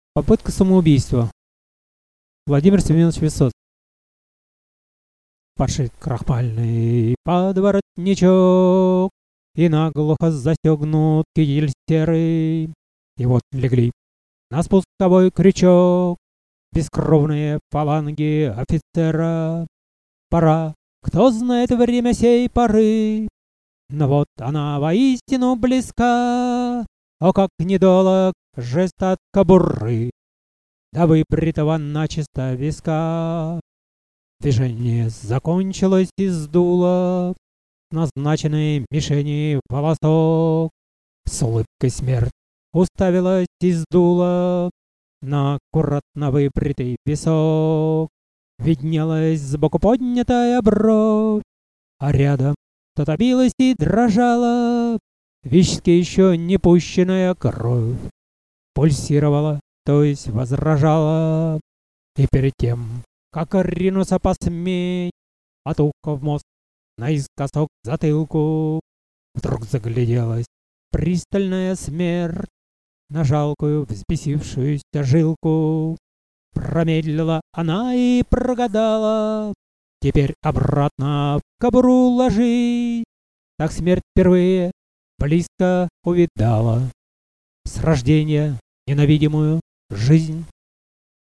Попытка самоубийства. Владимир Семенович Высоцкий. Подшит крахмальный подворотничок и наглухо застегнут китель серый. И вот легли на спусковой крючок бескровные фаланги офицера. Пора, кто знает время сей поры, но вот она воистину близка. О, как недолог жест от кобуры до выбритого начисто виска. Движение закончилось и сдуло назначенной мишени волосок. С улыбкой смерть уставилась и сдула на аккуратно выбритый висок. Виднелась сбоку поднятая бровь, а рядом что-то билось и дрожало. Вически еще не пущенная кровь пульсировала, то есть возражала. И перед тем, как ринуться посмей от уха в мозг наискосок к затылку, вдруг загляделась пристальная смерть на жалкую взбесившуюся жилку. Промедлила она и прогадала: теперь обратно в кобуру ложи. Так смерть впервые близко увидала с рождения ненавидимую жизнь.